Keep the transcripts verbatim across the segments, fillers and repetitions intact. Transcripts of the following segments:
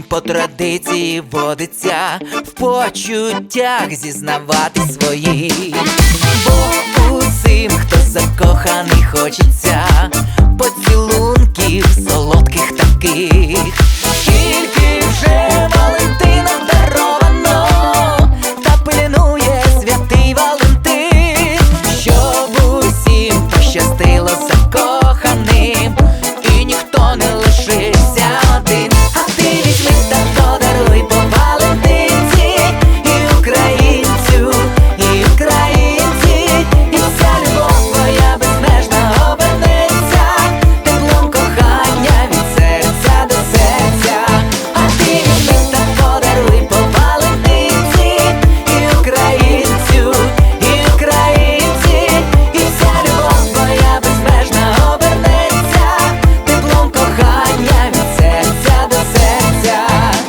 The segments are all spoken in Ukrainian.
по традиції водиться в почуттях зізнавати свої. Бо усім, хто закоханий, хочеться поцілунків солодких таких. Скільки вже Валентином даровано, та пильнує святий Валентин, щоб усім пощастило закоханим, і ніхто не лишився один. А ти візьми та подаруй по Валентинці і українцю, і українці, і вся любов твоя безмежна обернеться теплом кохання від серця до серця. А ти візьми та подаруй по Валентинці і українцю, і українці, і вся любов твоя безмежна обернеться теплом кохання від серця до серця.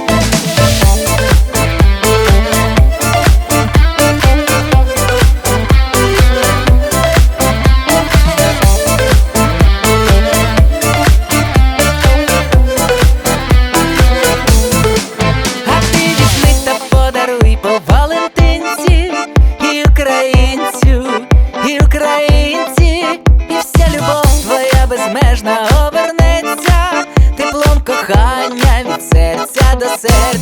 А ти візьми та подаруй по Валентинці і українцю, і українці, і вся любов твоя безмежна обернеться теплом кохання від серця до серця.